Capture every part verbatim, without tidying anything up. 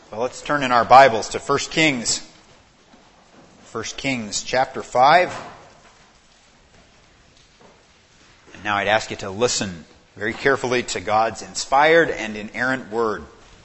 Well, let's turn in our Bibles to First Kings. First Kings chapter five. And now I'd ask you to listen very carefully to God's inspired and inerrant word.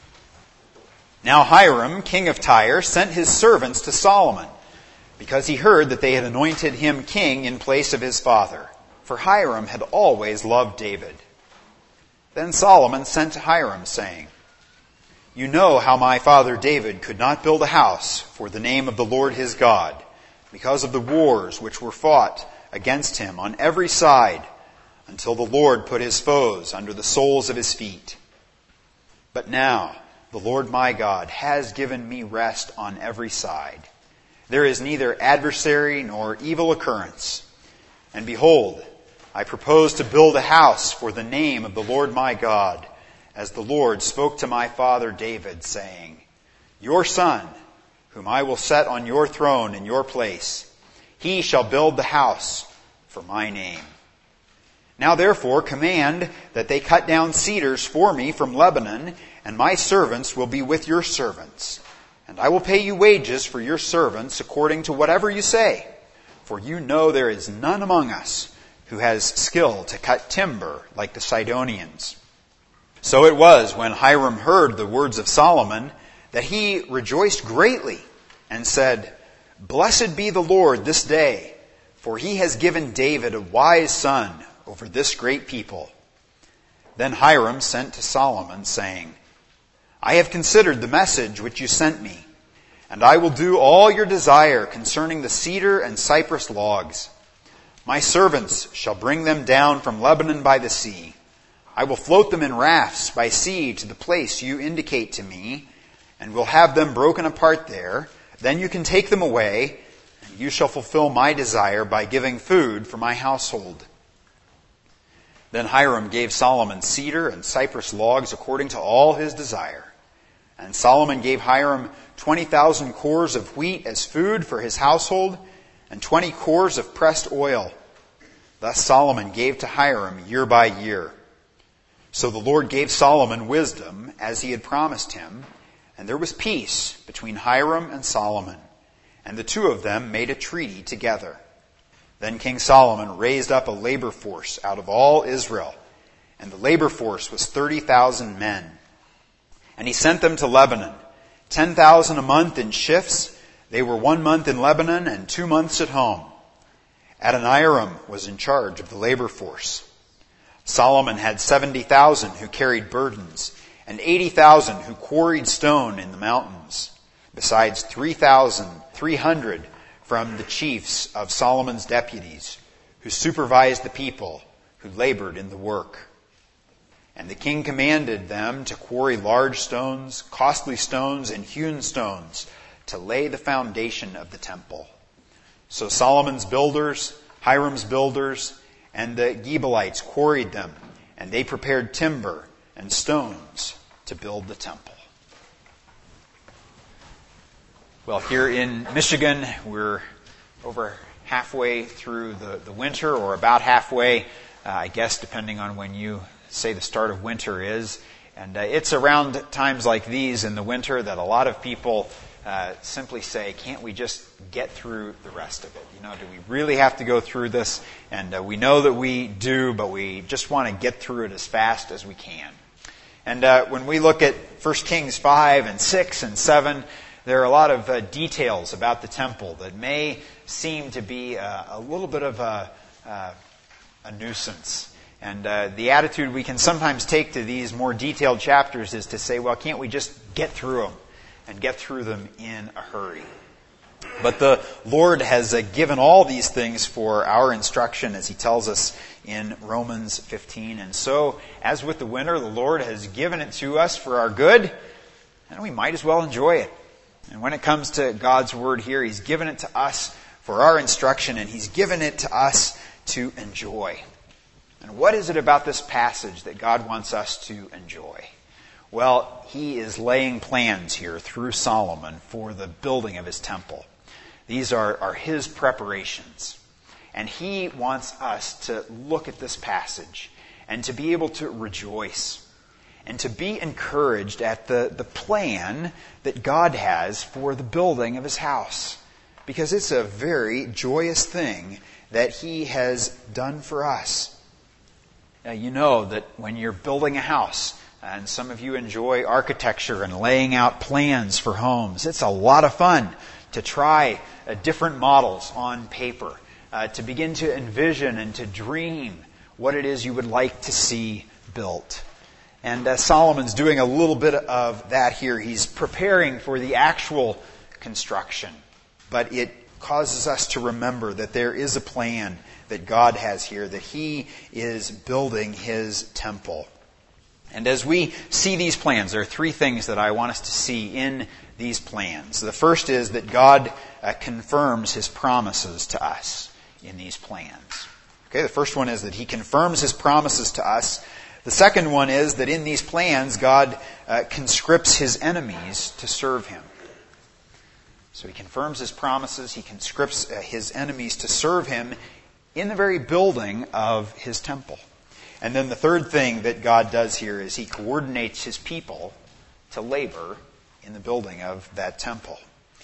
Now Hiram, king of Tyre, sent his servants to Solomon, because he heard that they had anointed him king in place of his father. For Hiram had always loved David. Then Solomon sent to Hiram, saying, "You know how my father David could not build a house for the name of the Lord his God, because of the wars which were fought against him on every side, until the Lord put his foes under the soles of his feet. But now the Lord my God has given me rest on every side. There is neither adversary nor evil occurrence. And behold, I propose to build a house for the name of the Lord my God, as the Lord spoke to my father David, saying, Your son, whom I will set on your throne in your place, he shall build the house for my name. Now therefore command that they cut down cedars for me from Lebanon, and my servants will be with your servants. And I will pay you wages for your servants according to whatever you say. For you know there is none among us who has skill to cut timber like the Sidonians." So it was, when Hiram heard the words of Solomon, that he rejoiced greatly and said, "Blessed be the Lord this day, for he has given David a wise son over this great people." Then Hiram sent to Solomon, saying, "I have considered the message which you sent me, and I will do all your desire concerning the cedar and cypress logs. My servants shall bring them down from Lebanon by the sea. I will float them in rafts by sea to the place you indicate to me, and will have them broken apart there. Then you can take them away, and you shall fulfill my desire by giving food for my household." Then Hiram gave Solomon cedar and cypress logs according to all his desire. And Solomon gave Hiram twenty thousand cores of wheat as food for his household, and twenty cores of pressed oil. Thus Solomon gave to Hiram year by year. So the Lord gave Solomon wisdom, as he had promised him, and there was peace between Hiram and Solomon, and the two of them made a treaty together. Then King Solomon raised up a labor force out of all Israel, and the labor force was thirty thousand men. And he sent them to Lebanon, ten thousand a month in shifts. They were one month in Lebanon and two months at home. Adoniram was in charge of the labor force. Solomon had seventy thousand who carried burdens, and eighty thousand who quarried stone in the mountains, besides three thousand three hundred from the chiefs of Solomon's deputies, who supervised the people who labored in the work. And the king commanded them to quarry large stones, costly stones, and hewn stones, to lay the foundation of the temple. So Solomon's builders, Hiram's builders, and the Gebalites quarried them, and they prepared timber and stones to build the temple. Well, here in Michigan, we're over halfway through the, the winter, or about halfway, uh, I guess, depending on when you say the start of winter is. And uh, it's around times like these in the winter that a lot of people uh, simply say, can't we just get through the rest of it? You know, do we really have to go through this? And uh, we know that we do, but we just want to get through it as fast as we can. And uh, when we look at First Kings five and six and seven, there are a lot of uh, details about the temple that may seem to be uh, a little bit of a, uh, a nuisance. And uh, the attitude we can sometimes take to these more detailed chapters is to say, well, can't we just get through them and get through them in a hurry? But the Lord has uh, given all these things for our instruction, as he tells us in Romans fifteen. And so, as with the winter, the Lord has given it to us for our good, and we might as well enjoy it. And when it comes to God's word here, he's given it to us for our instruction, and he's given it to us to enjoy. And what is it about this passage that God wants us to enjoy? Well, he is laying plans here through Solomon for the building of his temple. These are, are his preparations. And he wants us to look at this passage and to be able to rejoice and to be encouraged at the, the plan that God has for the building of His house. Because it's a very joyous thing that He has done for us. Now, you know that when you're building a house, and some of you enjoy architecture and laying out plans for homes, it's a lot of fun to try uh, different models on paper, uh, to begin to envision and to dream what it is you would like to see built. And uh, Solomon's doing a little bit of that here. He's preparing for the actual construction. But it causes us to remember that there is a plan that God has here, that He is building His temple. And as we see these plans, there are three things that I want us to see in these plans. The first is that God uh, confirms His promises to us in these plans. Okay, the first one is that He confirms His promises to us. The second one is that in these plans, God uh, conscripts His enemies to serve Him. So He confirms His promises, He conscripts uh, His enemies to serve Him in the very building of His temple. And then the third thing that God does here is He coordinates His people to labor in the building of that temple.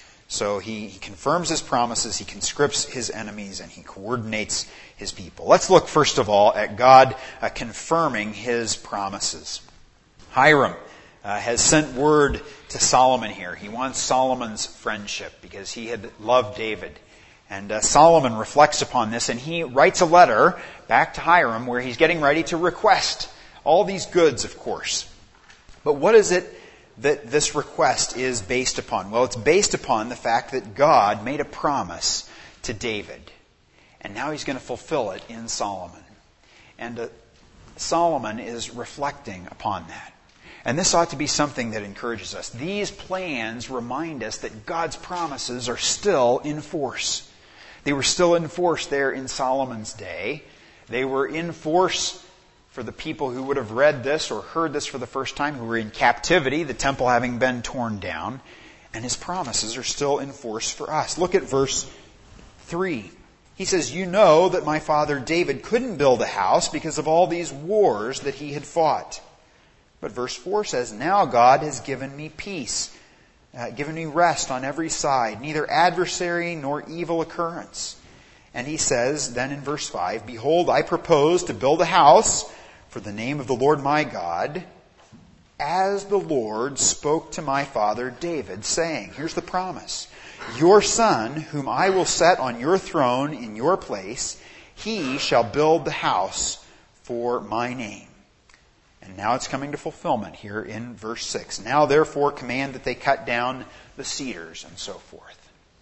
So He, he confirms His promises, He conscripts His enemies, and He coordinates His people. Let's look first of all at God uh, confirming His promises. Hiram uh, has sent word to Solomon here. He wants Solomon's friendship because he had loved David. And uh, Solomon reflects upon this, and he writes a letter back to Hiram where he's getting ready to request all these goods, of course. But what is it that this request is based upon? Well, it's based upon the fact that God made a promise to David. And now He's going to fulfill it in Solomon. And uh, Solomon is reflecting upon that. And this ought to be something that encourages us. These plans remind us that God's promises are still in force. They were still in force there in Solomon's day. They were in force for the people who would have read this or heard this for the first time, who were in captivity, the temple having been torn down. And His promises are still in force for us. Look at verse three. He says, "You know that my father David couldn't build a house because of all these wars that he had fought." But verse four says, "Now God has given me peace, uh, given me rest on every side, neither adversary nor evil occurrence." And he says then in verse five, "Behold, I propose to build a house for the name of the Lord my God, as the Lord spoke to my father David, saying," here's the promise, "Your son, whom I will set on your throne in your place, he shall build the house for my name." And now it's coming to fulfillment here in verse six. "Now therefore command that they cut down the cedars," and so forth.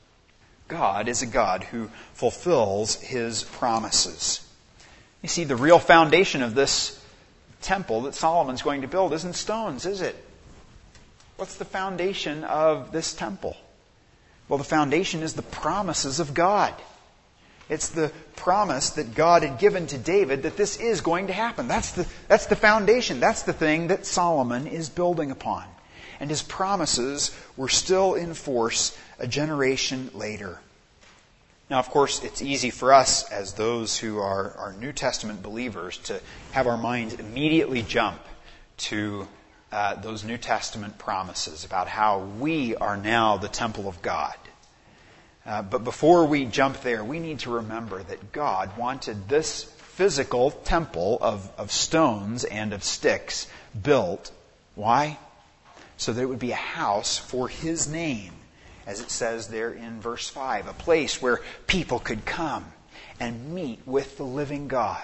God is a God who fulfills His promises. You see, the real foundation of this temple that Solomon's going to build isn't stones, is it? What's the foundation of this temple? Well, the foundation is the promises of God. It's the promise that God had given to David that this is going to happen. That's the, that's the foundation. That's the thing that Solomon is building upon. And his promises were still in force a generation later. Now, of course, it's easy for us as those who are, are New Testament believers to have our minds immediately jump to uh, those New Testament promises about how we are now the temple of God. Uh, but before we jump there, we need to remember that God wanted this physical temple of, of stones and of sticks built. Why? So that it would be a house for His name, as it says there in verse five, a place where people could come and meet with the living God.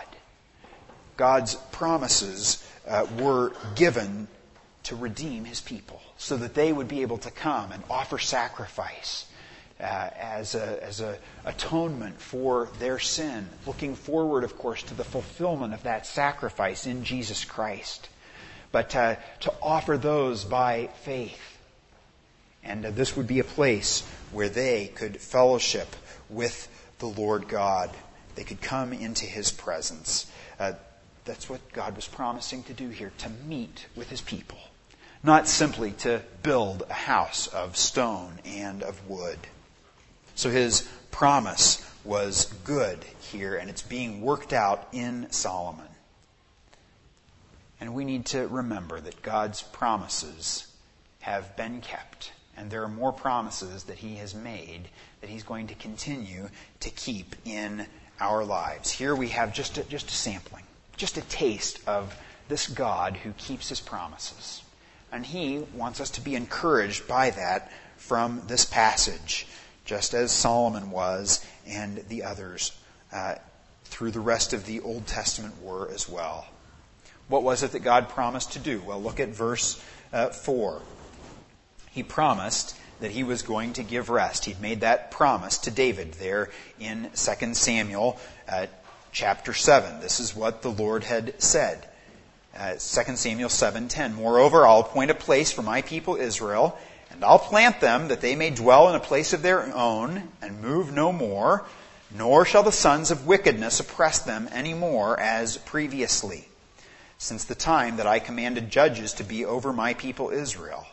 God's promises uh, were given to redeem His people so that they would be able to come and offer sacrifice Uh, as a as a atonement for their sin, looking forward, of course, to the fulfillment of that sacrifice in Jesus Christ, but uh, to offer those by faith. And uh, this would be a place where they could fellowship with the Lord God. They could come into His presence. Uh, that's what God was promising to do here, to meet with His people, not simply to build a house of stone and of wood. So His promise was good here, and it's being worked out in Solomon. And we need to remember that God's promises have been kept. And there are more promises that He has made that He's going to continue to keep in our lives. Here we have just a, just a sampling, just a taste of this God who keeps His promises. And He wants us to be encouraged by that from this passage, just as Solomon was and the others uh, through the rest of the Old Testament were as well. What was it that God promised to do? Well, look at verse uh, four. He promised that He was going to give rest. He'd made that promise to David there in Second Samuel uh, chapter seven. This is what the Lord had said. Uh, Second Samuel seven ten. Moreover, I'll appoint a place for my people Israel, and I'll plant them that they may dwell in a place of their own and move no more, nor shall the sons of wickedness oppress them any more as previously, since the time that I commanded judges to be over my people Israel.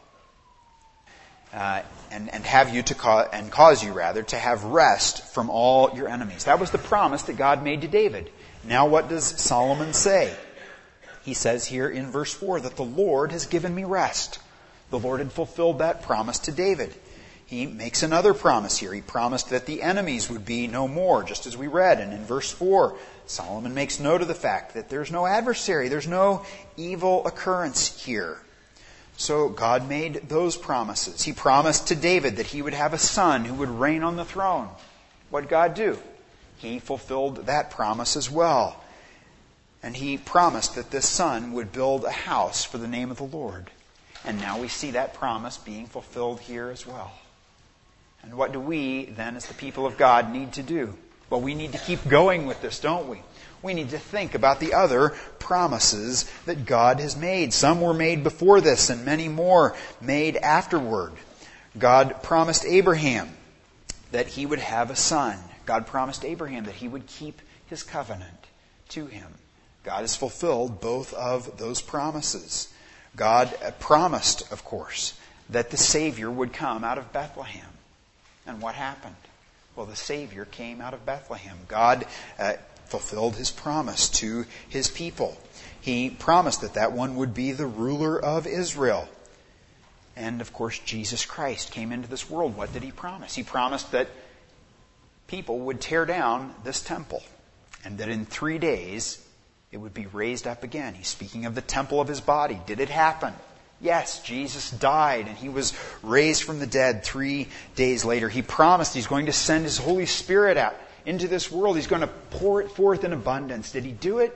Uh, and, and have you to ca- and cause you rather to have rest from all your enemies. That was the promise that God made to David. Now what does Solomon say? He says here in verse four that the Lord has given me rest. The Lord had fulfilled that promise to David. He makes another promise here. He promised that the enemies would be no more, just as we read. And in verse four, Solomon makes note of the fact that there's no adversary, there's no evil occurrence here. So God made those promises. He promised to David that he would have a son who would reign on the throne. What did God do? He fulfilled that promise as well. And He promised that this son would build a house for the name of the Lord. And now we see that promise being fulfilled here as well. And what do we then as the people of God need to do? Well, we need to keep going with this, don't we? We need to think about the other promises that God has made. Some were made before this and many more made afterward. God promised Abraham that he would have a son. God promised Abraham that He would keep His covenant to him. God has fulfilled both of those promises. God promised, of course, that the Savior would come out of Bethlehem. And what happened? Well, the Savior came out of Bethlehem. God uh, fulfilled His promise to His people. He promised that that one would be the ruler of Israel. And, of course, Jesus Christ came into this world. What did He promise? He promised that people would tear down this temple and that in three days it would be raised up again. He's speaking of the temple of His body. Did it happen? Yes, Jesus died and He was raised from the dead three days later. He promised He's going to send His Holy Spirit out into this world. He's going to pour it forth in abundance. Did He do it?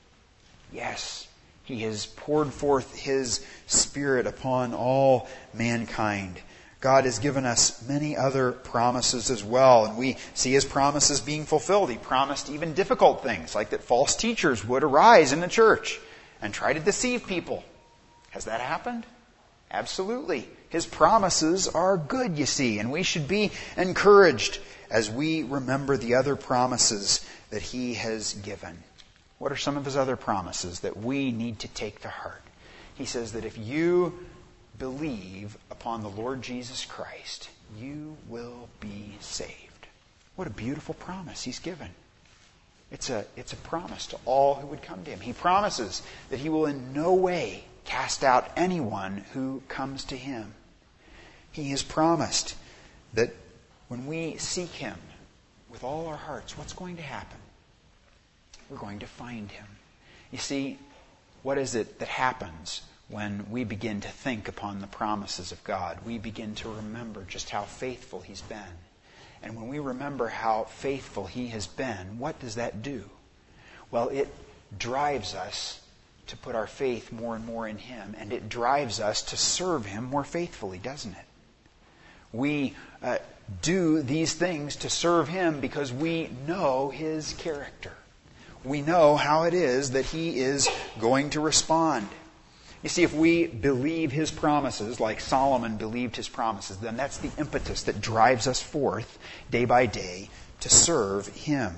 Yes. He has poured forth His Spirit upon all mankind. God has given us many other promises as well, and we see His promises being fulfilled. He promised even difficult things, like that false teachers would arise in the church and try to deceive people. Has that happened? Absolutely. His promises are good, you see, and we should be encouraged as we remember the other promises that He has given. What are some of His other promises that we need to take to heart? He says that if you believe upon the Lord Jesus Christ, you will be saved. What a beautiful promise He's given. It's a, it's a promise to all who would come to Him. He promises that He will in no way cast out anyone who comes to Him. He has promised that when we seek Him with all our hearts, what's going to happen? We're going to find Him. You see, what is it that happens when we begin to think upon the promises of God? We begin to remember just how faithful He's been. And when we remember how faithful He has been, what does that do? Well, it drives us to put our faith more and more in Him, and it drives us to serve Him more faithfully, doesn't it? We uh, do these things to serve Him because we know His character. We know how it is that He is going to respond. You see, if we believe His promises, like Solomon believed his promises, then that's the impetus that drives us forth day by day to serve Him.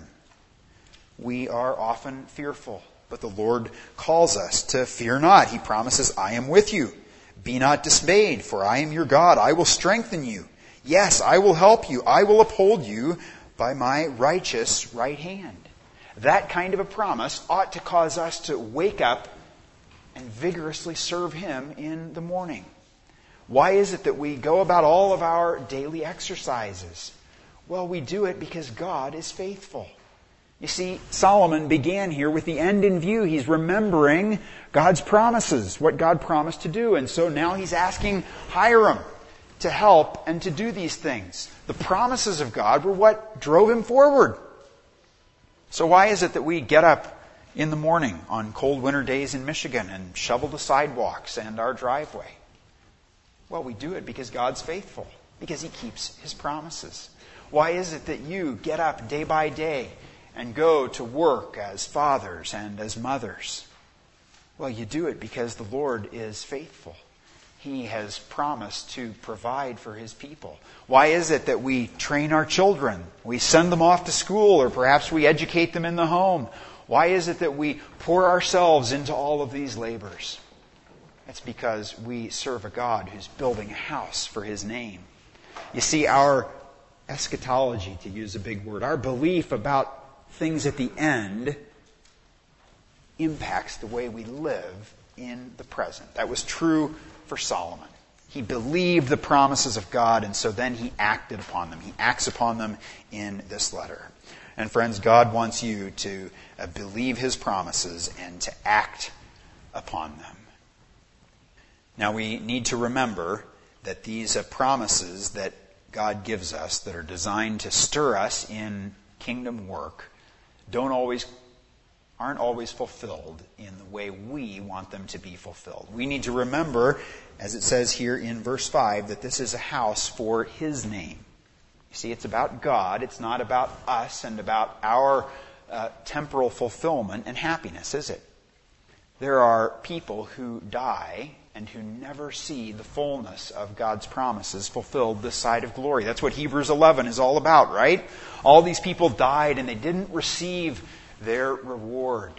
We are often fearful, but the Lord calls us to fear not. He promises, I am with you. Be not dismayed, for I am your God. I will strengthen you. Yes, I will help you. I will uphold you by my righteous right hand. That kind of a promise ought to cause us to wake up and vigorously serve Him in the morning? Why is it that we go about all of our daily exercises? Well, we do it because God is faithful. You see, Solomon began here with the end in view. He's remembering God's promises, what God promised to do. And so now he's asking Hiram to help and to do these things. The promises of God were what drove him forward. So why is it that we get up in the morning on cold winter days in Michigan and shovel the sidewalks and our driveway? Well, we do it because God's faithful, because He keeps His promises. Why is it that you get up day by day and go to work as fathers and as mothers? Well, you do it because the Lord is faithful. He has promised to provide for His people. Why is it that we train our children? We send them off to school, or perhaps we educate them in the home. Why is it that we pour ourselves into all of these labors? It's because we serve a God who's building a house for His name. You see, our eschatology, to use a big word, our belief about things at the end impacts the way we live in the present. That was true for Solomon. He believed the promises of God, and so then he acted upon them. He acts upon them in this letter. And friends, God wants you to uh, believe His promises and to act upon them. Now, we need to remember that these uh, promises that God gives us that are designed to stir us in kingdom work don't always, aren't always fulfilled in the way we want them to be fulfilled. We need to remember, as it says here in verse five, that this is a house for His name. You see, it's about God. It's not about us and about our uh, temporal fulfillment and happiness, is it? There are people who die and who never see the fullness of God's promises fulfilled this side of glory. That's what Hebrews eleven is all about, right? All these people died and they didn't receive their reward.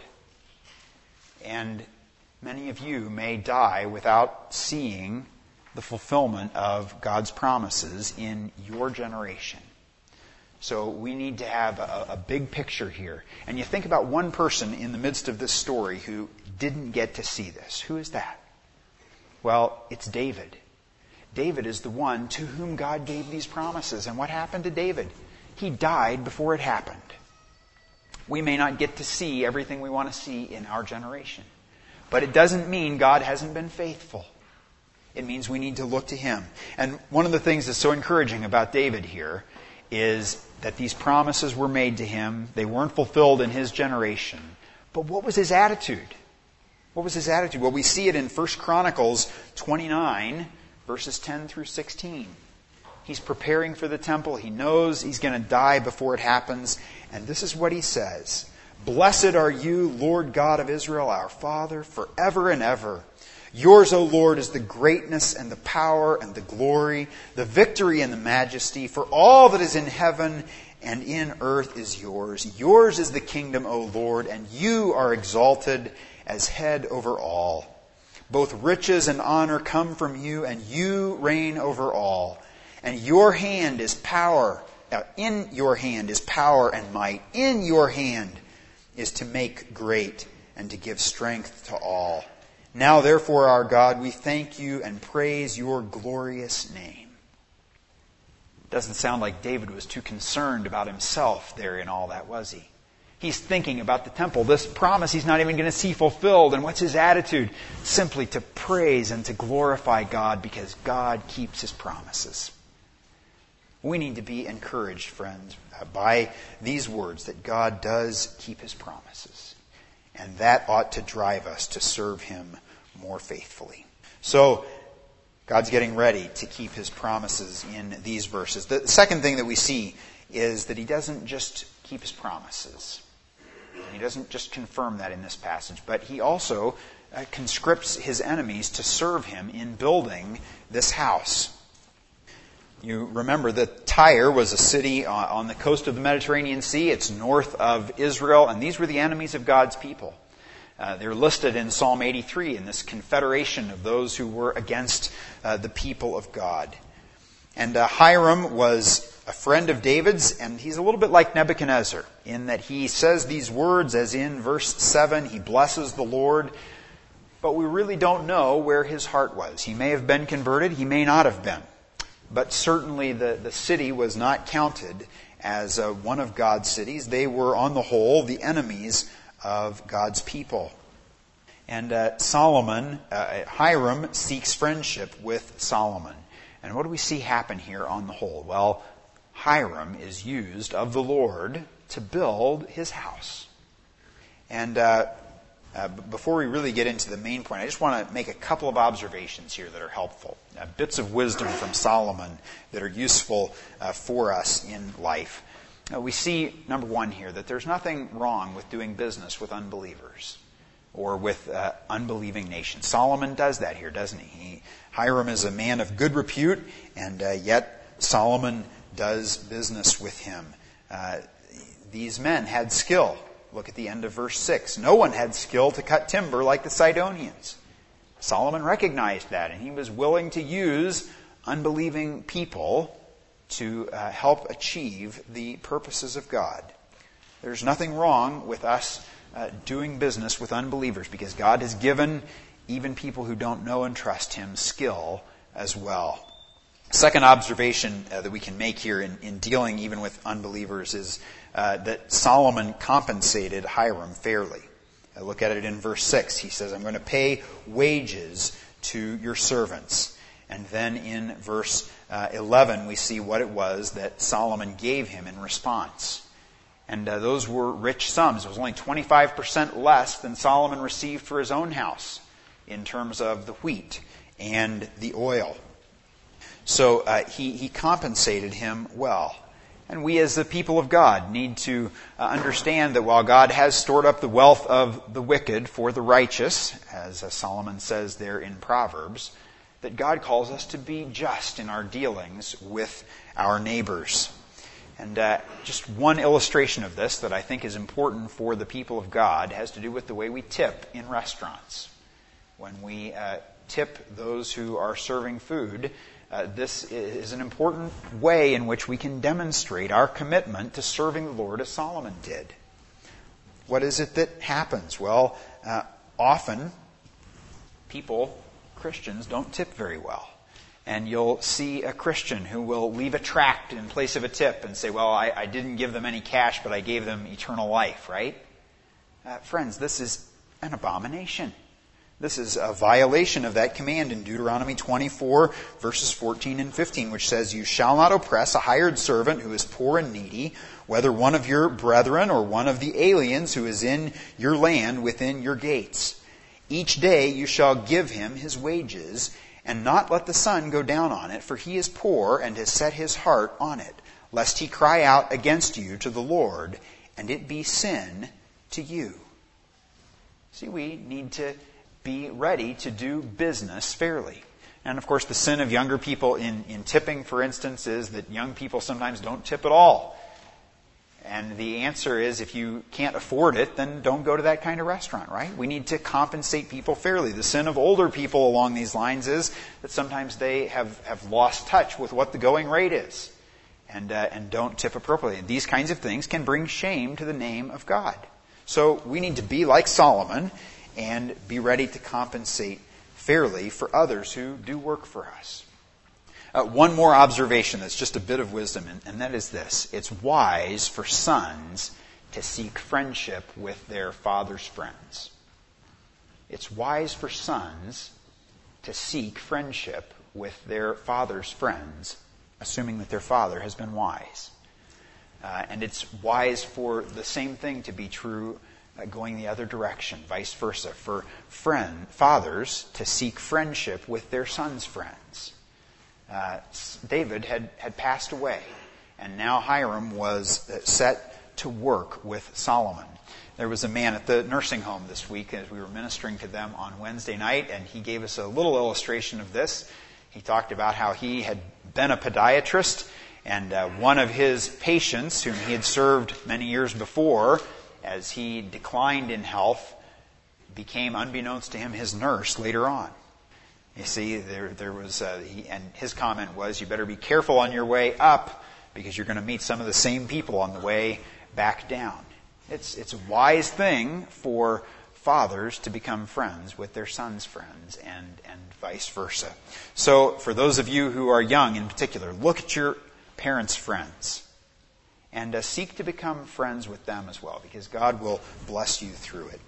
And many of you may die without seeing the fulfillment of God's promises in your generation. So we need to have a, a big picture here. And you think about one person in the midst of this story who didn't get to see this. Who is that? Well, it's David. David is the one to whom God gave these promises. And what happened to David? He died before it happened. We may not get to see everything we want to see in our generation. But it doesn't mean God hasn't been faithful. It means we need to look to Him. And one of the things that's so encouraging about David here is that these promises were made to him. They weren't fulfilled in his generation. But what was his attitude? What was his attitude? Well, we see it in First Chronicles twenty-nine, verses ten through sixteen. He's preparing for the temple. He knows he's going to die before it happens. And this is what he says. Blessed are you, Lord God of Israel, our Father, forever and ever. Yours, O Lord, is the greatness and the power and the glory, the victory and the majesty. For all that is in heaven and in earth is yours. Yours is the kingdom, O Lord, and you are exalted as head over all. Both riches and honor come from you, and you reign over all. And your hand is power. Uh, in your hand is power and might. In your hand is to make great and to give strength to all. Now, therefore, our God, we thank you and praise your glorious name. Doesn't sound like David was too concerned about himself there in all that, was he? He's thinking about the temple. This promise he's not even going to see fulfilled. And what's his attitude? Simply to praise and to glorify God because God keeps His promises. We need to be encouraged, friends, by these words that God does keep His promises. And that ought to drive us to serve Him more faithfully. So, God's getting ready to keep His promises in these verses. The second thing that we see is that He doesn't just keep His promises. He doesn't just confirm that in this passage, but He also uh, conscripts His enemies to serve Him in building this house. You remember that Tyre was a city on the coast of the Mediterranean Sea. It's north of Israel, and these were the enemies of God's people. Uh, they're listed in Psalm eighty-three in this confederation of those who were against uh, the people of God. And uh, Hiram was a friend of David's, and he's a little bit like but we really don't know where his heart was. He may have been converted, he may not have been. But certainly the, the city was not counted as uh, one of God's cities. They were, on the whole, the enemies of God's people. And uh, Solomon, uh, Hiram seeks friendship with Solomon. And what do we see happen here on the whole? Well, Hiram is used of the Lord to build his house. And uh, uh, before we really get into the main point, I just want to make a couple of observations here that are helpful. Uh, bits of wisdom from Solomon that are useful uh, for us in life. Uh, we see, number one here, that there's nothing wrong with doing business with unbelievers or with uh, unbelieving nations. Solomon does that here, doesn't he? he Hiram is a man of good repute, and uh, yet Solomon does business with him. Uh, these men had skill. Look at the end of verse six. No one had skill to cut timber like the Sidonians. Solomon recognized that, and he was willing to use unbelieving people to uh, help achieve the purposes of God. There's nothing wrong with us uh, doing business with unbelievers, because God has given even people who don't know and trust Him skill as well. Second observation uh, that we can make here in, in dealing even with unbelievers is uh, that Solomon compensated Hiram fairly. Uh, look at it in verse six. He says, I'm going to pay wages to your servants. And then in verse uh, eleven, we see what it was that Solomon gave him in response. And uh, those were rich sums. It was only twenty-five percent less than Solomon received for his own house in terms of the wheat and the oil. So uh, he, he compensated him well. And we as the people of God need to uh, understand that while God has stored up the wealth of the wicked for the righteous, as uh, Solomon says there in Proverbs, that God calls us to be just in our dealings with our neighbors. And uh, just one illustration of this that I think is important for the people of God has to do with the way we tip in restaurants. When we uh, tip those who are serving food, uh, this is an important way in which we can demonstrate our commitment to serving the Lord as Solomon did. What is it that happens? Well, uh, often people, Christians, don't tip very well. And you'll see a Christian who will leave a tract in place of a tip and say, well, I, I didn't give them any cash, but I gave them eternal life, right? Uh, friends, this is an abomination. This is a violation of that command in Deuteronomy twenty-four, verses fourteen and fifteen, which says, you shall not oppress a hired servant who is poor and needy, whether one of your brethren or one of the aliens who is in your land within your gates. Each day you shall give him his wages, and not let the sun go down on it, for he is poor and has set his heart on it, lest he cry out against you to the Lord, and it be sin to you. See, we need to be ready to do business fairly. And of course, the sin of younger people in, in tipping, for instance, is that young people sometimes don't tip at all. And the answer is, if you can't afford it, then don't go to that kind of restaurant, right? We need to compensate people fairly. The sin of older people along these lines is that sometimes they have, have lost touch with what the going rate is and, uh, and don't tip appropriately. These kinds of things can bring shame to the name of God. So we need to be like Solomon and be ready to compensate fairly for others who do work for us. Uh, one more observation that's just a bit of wisdom, and, and that is this. It's wise for sons to seek friendship with their father's friends. It's wise for sons to seek friendship with their father's friends, assuming that their father has been wise. Uh, and it's wise for the same thing to be true uh, going the other direction, vice versa, for friend fathers to seek friendship with their sons' friends. Uh, David had, had passed away, and now Hiram was set to work with Solomon. There was a man at the nursing home this week as we were ministering to them on Wednesday night, and he gave us a little illustration of this. He talked about how he had been a podiatrist, and uh, one of his patients, whom he had served many years before, as he declined in health, became, unbeknownst to him, his nurse later on. You see, there there was, uh, he, and his comment was, you better be careful on your way up because you're going to meet some of the same people on the way back down. It's it's a wise thing for fathers to become friends with their sons' friends, and, and vice versa. So for those of you who are young in particular, look at your parents' friends and uh, seek to become friends with them as well, because God will bless you through it.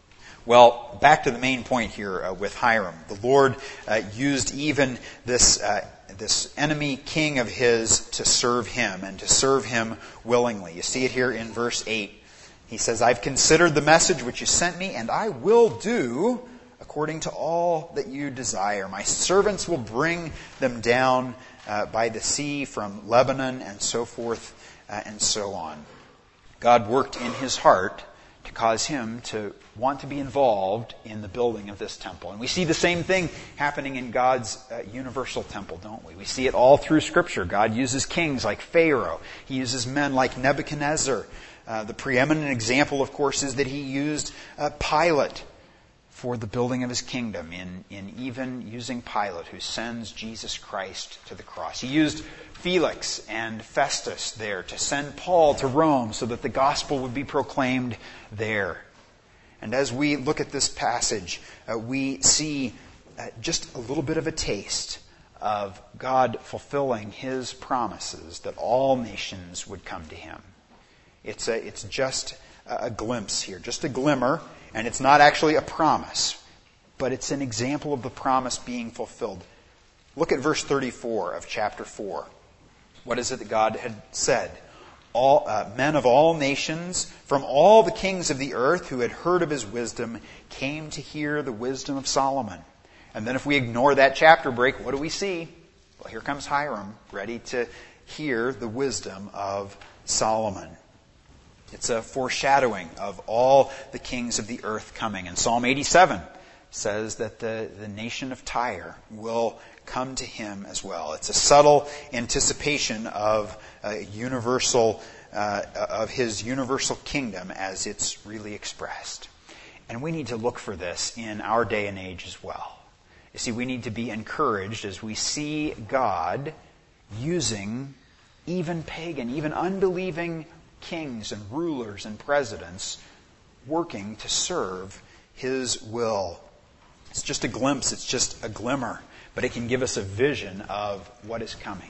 Well, back to the main point here uh, with Hiram. The Lord uh, used even this uh, this enemy king of his to serve him, and to serve him willingly. You see it here in verse eight. He says, I've considered the message which you sent me, and I will do according to all that you desire. My servants will bring them down uh, by the sea from Lebanon, and so forth uh, and so on. God worked in his heart to cause him to want to be involved in the building of this temple. And we see the same thing happening in God's uh, universal temple, don't we? We see it all through Scripture. God uses kings like Pharaoh. He uses men like Nebuchadnezzar. Uh, the preeminent example, of course, is that he used uh, Pilate for the building of his kingdom, in, in even using Pilate, who sends Jesus Christ to the cross. He used Felix and Festus there to send Paul to Rome so that the gospel would be proclaimed there. And as we look at this passage, uh, we see uh, just a little bit of a taste of God fulfilling his promises that all nations would come to him. It's a, it's just a glimpse here, just a glimmer, and it's not actually a promise, but it's an example of the promise being fulfilled. Look at verse thirty-four of chapter four. What is it that God had said? All uh, men of all nations, from all the kings of the earth who had heard of his wisdom, came to hear the wisdom of Solomon. And then if we ignore that chapter break, what do we see? Well, here comes Hiram, ready to hear the wisdom of Solomon. It's a foreshadowing of all the kings of the earth coming. And Psalm eighty-seven says that the, the nation of Tyre will come to him as well. It's a subtle anticipation of a universal, uh, of his universal kingdom as it's really expressed. And we need to look for this in our day and age as well. You see, we need to be encouraged as we see God using even pagan, even unbelieving kings and rulers and presidents working to serve his will. It's just a glimpse, it's just a glimmer, but it can give us a vision of what is coming.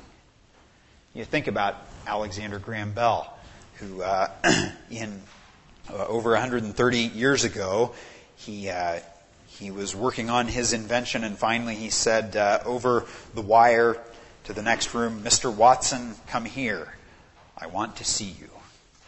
You think about Alexander Graham Bell, who uh, in uh, over one hundred thirty years ago, he uh, he was working on his invention, and finally he said uh, over the wire to the next room, Mister Watson, come here. I want to see you.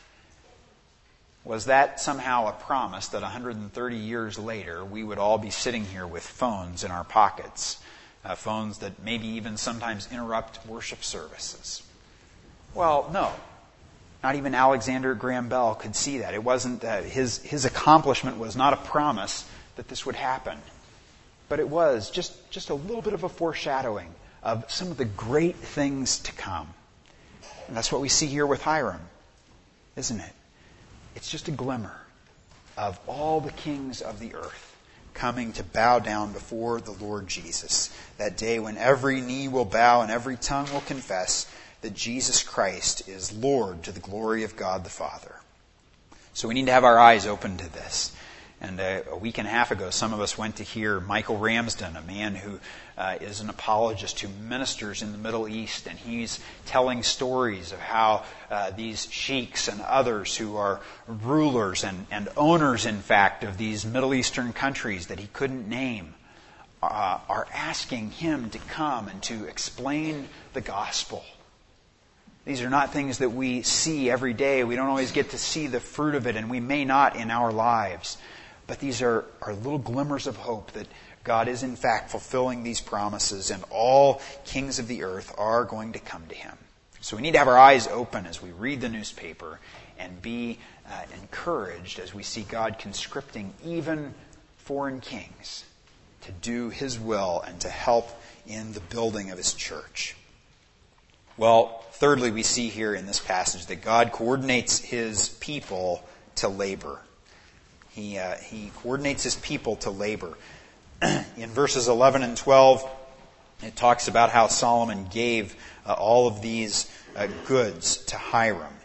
Was that somehow a promise that one hundred thirty years later we would all be sitting here with phones in our pockets, uh, phones that maybe even sometimes interrupt worship services? Well, no. Not even Alexander Graham Bell could see that. It wasn't that his his accomplishment was not a promise that this would happen, but it was just just a little bit of a foreshadowing of some of the great things to come. And that's what we see here with Hiram, isn't it? It's just a glimmer of all the kings of the earth coming to bow down before the Lord Jesus. That day when every knee will bow and every tongue will confess that Jesus Christ is Lord, to the glory of God the Father. So we need to have our eyes open to this. And a, a week and a half ago, some of us went to hear Michael Ramsden, a man who uh, is an apologist who ministers in the Middle East. And he's telling stories of how uh, these sheiks and others who are rulers and, and owners, in fact, of these Middle Eastern countries that he couldn't name uh, are asking him to come and to explain the gospel. These are not things that we see every day. We don't always get to see the fruit of it, and we may not in our lives. But these are, are little glimmers of hope that God is in fact fulfilling these promises, and all kings of the earth are going to come to him. So we need to have our eyes open as we read the newspaper and be uh, encouraged as we see God conscripting even foreign kings to do his will and to help in the building of his church. Well, thirdly, we see here in this passage that God coordinates his people to labor. He, uh, he coordinates his people to labor. In verses eleven and twelve, it talks about how Solomon gave uh, all of these uh, goods to Hiram.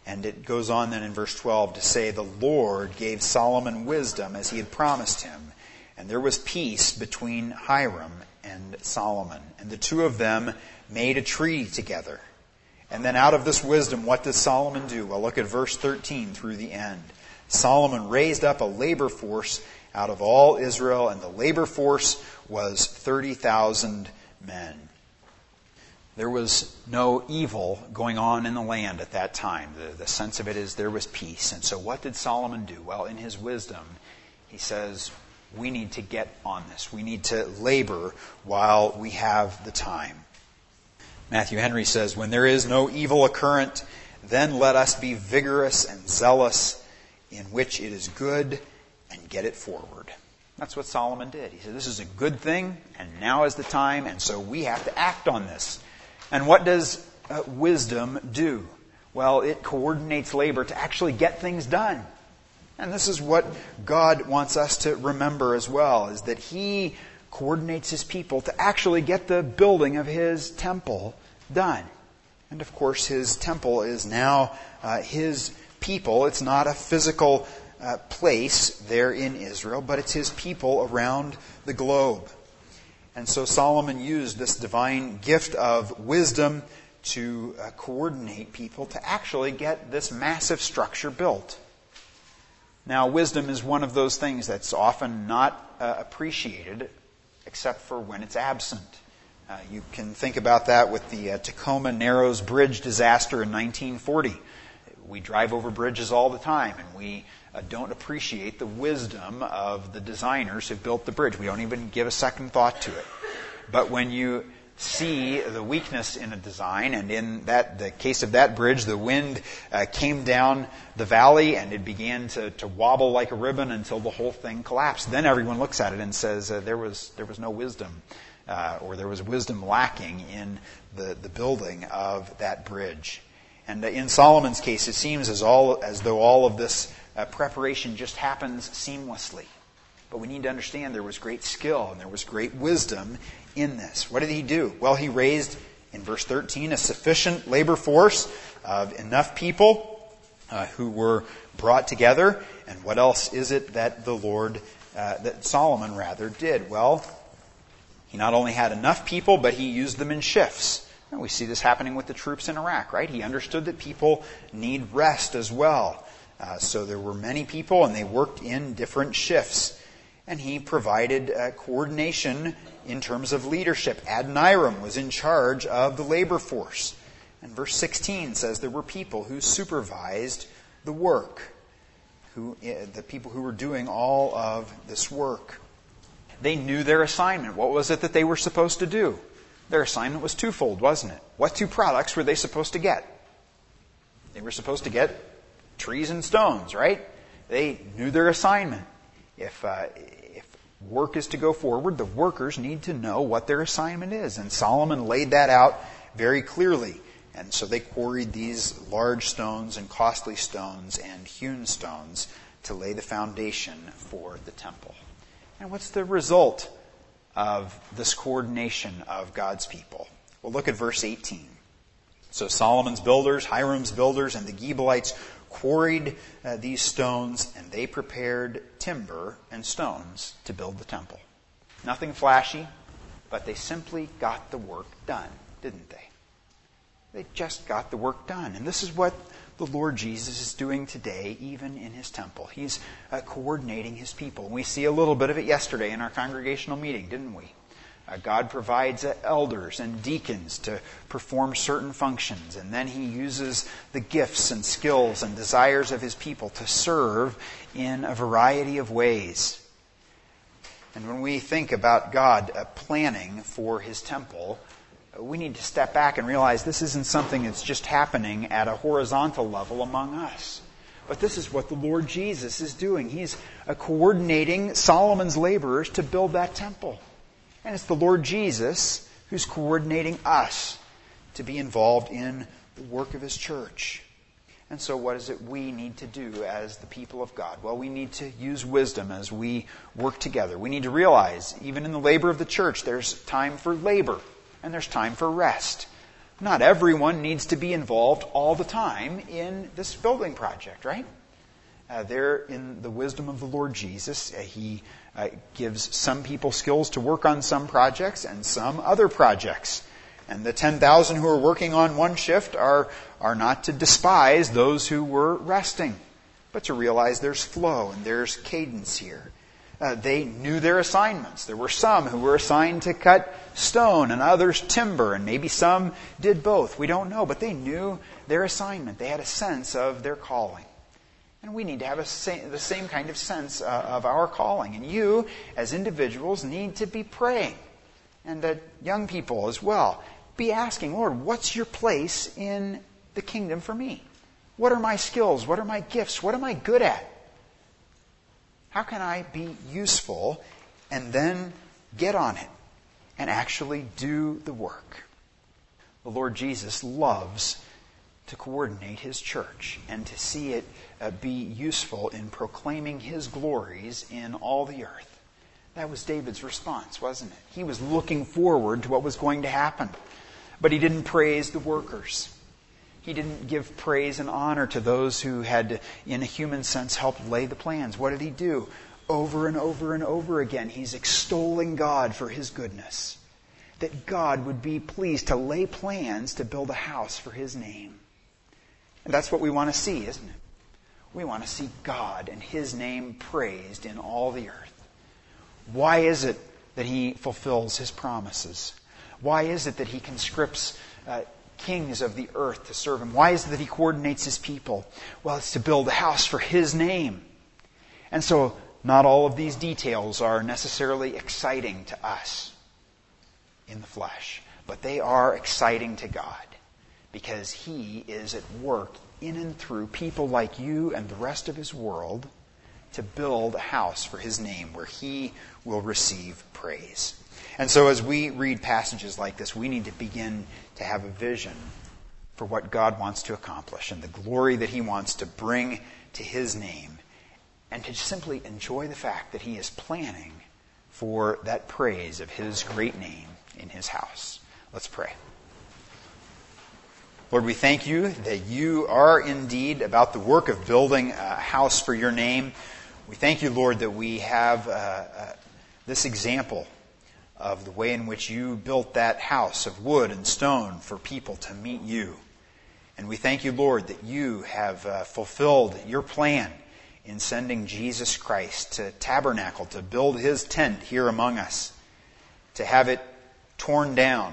And it goes on then in verse twelve to say, the Lord gave Solomon wisdom as he had promised him. And there was peace between Hiram and Solomon. And the two of them made a treaty together. And then out of this wisdom, what does Solomon do? Well, look at verse thirteen through the end. Solomon raised up a labor force out of all Israel, and the labor force was thirty thousand men. There was no evil going on in the land at that time. The, the sense of it is there was peace. And so what did Solomon do? Well, in his wisdom, he says, we need to get on this. We need to labor while we have the time. Matthew Henry says, when there is no evil occurrent, then let us be vigorous and zealous in which it is good and get it forward. That's what Solomon did. He said, this is a good thing, and now is the time, and so we have to act on this. And what does uh, wisdom do? Well, it coordinates labor to actually get things done. And this is what God wants us to remember as well, is that He coordinates His people to actually get the building of His temple done. And of course, His temple is now uh, His people. It's not a physical uh, place there in Israel, but it's His people around the globe. And so Solomon used this divine gift of wisdom to uh, coordinate people to actually get this massive structure built. Now, wisdom is one of those things that's often not uh, appreciated except for when it's absent. Uh, you can think about that with the uh, Tacoma Narrows Bridge disaster in nineteen forty. We drive over bridges all the time, and we uh, don't appreciate the wisdom of the designers who built the bridge. We don't even give a second thought to it. But when you see the weakness in a design, and in that the case of that bridge, the wind uh, came down the valley and it began to, to wobble like a ribbon until the whole thing collapsed. Then everyone looks at it and says uh, there was there was no wisdom, uh, or there was wisdom lacking in the, the building of that bridge. And uh, in Solomon's case, it seems as all as though all of this uh, preparation just happens seamlessly. But we need to understand there was great skill and there was great wisdom in this. What did he do? Well, he raised, in verse thirteen, a sufficient labor force of enough people uh, who were brought together. And what else is it that the Lord, uh, that Solomon rather did? Well, he not only had enough people, but he used them in shifts. And we see this happening with the troops in Iraq, right? He understood that people need rest as well. Uh, so there were many people, and they worked in different shifts. And he provided uh, coordination in terms of leadership. Adoniram was in charge of the labor force. And verse sixteen says there were people who supervised the work, who uh, the people who were doing all of this work. They knew their assignment. What was it that they were supposed to do? Their assignment was twofold, wasn't it? What two products were they supposed to get? They were supposed to get trees and stones, right? They knew their assignment. If uh, if work is to go forward, the workers need to know what their assignment is. And Solomon laid that out very clearly. And so they quarried these large stones and costly stones and hewn stones to lay the foundation for the temple. And what's the result of this coordination of God's people? Well, look at verse eighteen. So Solomon's builders, Hiram's builders, and the Gebalites quarried uh, these stones, and they prepared timber and stones to build the temple. Nothing flashy, but they simply got the work done, didn't they? They just got the work done. And this is what the Lord Jesus is doing today, even in His temple. He's uh, coordinating His people. We see a little bit of it yesterday in our congregational meeting, didn't we? Uh, God provides uh, elders and deacons to perform certain functions, and then He uses the gifts and skills and desires of His people to serve in a variety of ways. And when we think about God uh, planning for His temple, uh, we need to step back and realize this isn't something that's just happening at a horizontal level among us. But this is what the Lord Jesus is doing. He's uh, coordinating Solomon's laborers to build that temple. And it's the Lord Jesus who's coordinating us to be involved in the work of His church. And so what is it we need to do as the people of God? Well, we need to use wisdom as we work together. We need to realize, even in the labor of the church, there's time for labor and there's time for rest. Not everyone needs to be involved all the time in this building project, right? Uh, there, in the wisdom of the Lord Jesus, uh, He uh, gives some people skills to work on some projects and some other projects. And the ten thousand who are working on one shift are, are not to despise those who were resting, but to realize there's flow and there's cadence here. Uh, they knew their assignments. There were some who were assigned to cut stone and others timber, and maybe some did both. We don't know, but they knew their assignment. They had a sense of their calling. And we need to have a sa- the same kind of sense uh, of our calling. And you, as individuals, need to be praying. And uh, young people as well. Be asking, Lord, what's your place in the kingdom for me? What are my skills? What are my gifts? What am I good at? How can I be useful and then get on it and actually do the work? The Lord Jesus loves to coordinate His church and to see it uh, be useful in proclaiming His glories in all the earth. That was David's response, wasn't it? He was looking forward to what was going to happen. But he didn't praise the workers. He didn't give praise and honor to those who had, in a human sense, helped lay the plans. What did he do? Over and over and over again, he's extolling God for His goodness. That God would be pleased to lay plans to build a house for His name. And that's what we want to see, isn't it? We want to see God and His name praised in all the earth. Why is it that He fulfills His promises? Why is it that He conscripts uh, kings of the earth to serve Him? Why is it that He coordinates His people? Well, it's to build a house for His name. And so, not all of these details are necessarily exciting to us in the flesh, but they are exciting to God because He is at work in and through people like you and the rest of His world to build a house for His name where He will receive praise. And so as we read passages like this, we need to begin to have a vision for what God wants to accomplish and the glory that He wants to bring to His name, and to simply enjoy the fact that He is planning for that praise of His great name in His house. Let's pray. Lord, we thank You that You are indeed about the work of building a house for Your name. We thank You, Lord, that we have uh, uh, this example of the way in which You built that house of wood and stone for people to meet You. And we thank You, Lord, that You have uh, fulfilled Your plan in sending Jesus Christ to tabernacle, to build His tent here among us, to have it torn down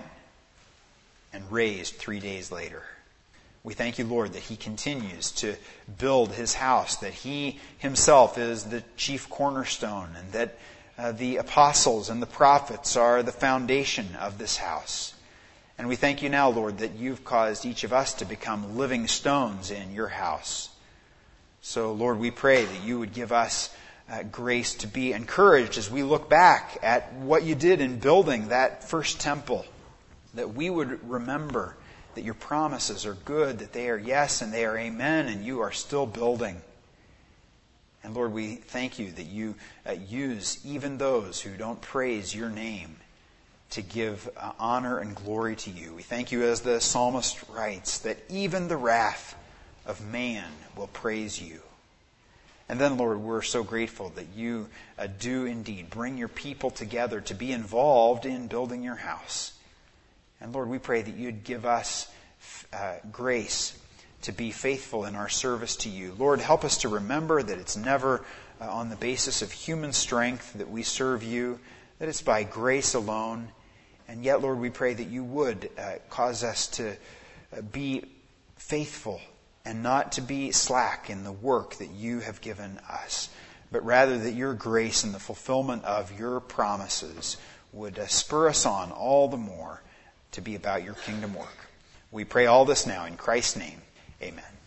and raised three days later. We thank You, Lord, that He continues to build His house, that He Himself is the chief cornerstone, and that Uh, the apostles and the prophets are the foundation of this house. And we thank You now, Lord, that You've caused each of us to become living stones in Your house. So, Lord, we pray that You would give us uh, grace to be encouraged as we look back at what You did in building that first temple. That we would remember that Your promises are good, that they are yes and they are amen, and You are still building. And Lord, we thank You that You uh, use even those who don't praise Your name to give uh, honor and glory to You. We thank You, as the psalmist writes, that even the wrath of man will praise You. And then, Lord, we're so grateful that You uh, do indeed bring Your people together to be involved in building Your house. And Lord, we pray that You'd give us uh, grace to be faithful in our service to You. Lord, help us to remember that it's never uh, on the basis of human strength that we serve You, that it's by grace alone. And yet, Lord, we pray that You would uh, cause us to uh, be faithful and not to be slack in the work that You have given us, but rather that Your grace and the fulfillment of Your promises would uh, spur us on all the more to be about Your kingdom work. We pray all this now in Christ's name. Amen.